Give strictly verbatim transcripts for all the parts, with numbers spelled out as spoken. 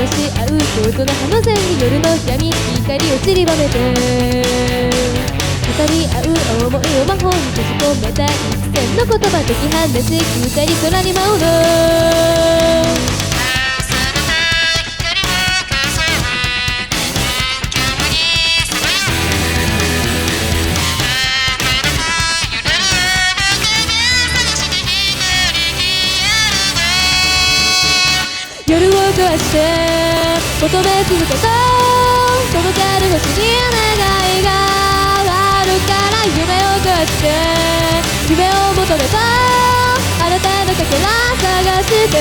照らし合う京都の葉の線に夜の闇に光を散りばめて語り合う思いを魔法に閉じ込めた一線の言葉解き放ち二人空に舞うの夜を壊して求め続けた届かぬ星に願いがあるから夢を壊して夢を求めたあなたのかけら探して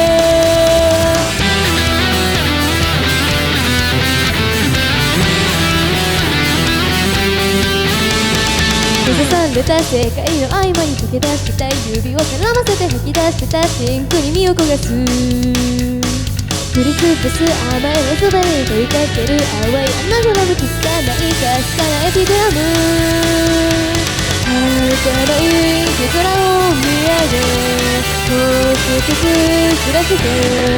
閉ざされた世界の合間に溶け出した指を絡ませて吐き出した真空に身を焦がす降りつぶす甘いのそばに問いかける淡い穴子の無機つかないかすかなエピグラム儚い日空を見上げもう少しずらして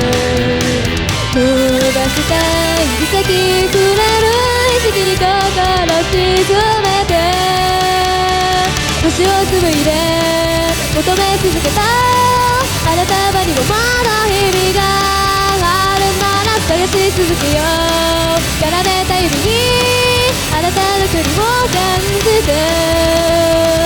伸ばした指先触れる意識に心沈めて星を紡いで求め続けたあなた場にもまだ日々があるなら探し続けよう絡めた指にあなたの距離を感じて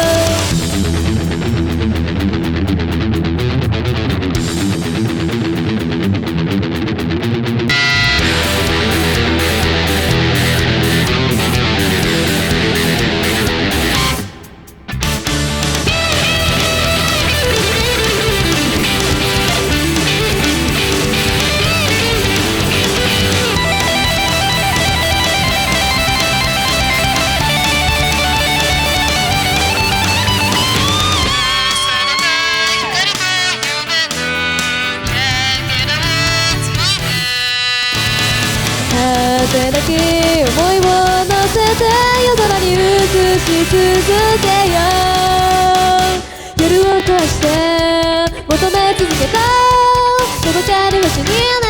果てなき思いを乗せて夜空に映し続けよう夜を壊して求め続けた届かぬ星に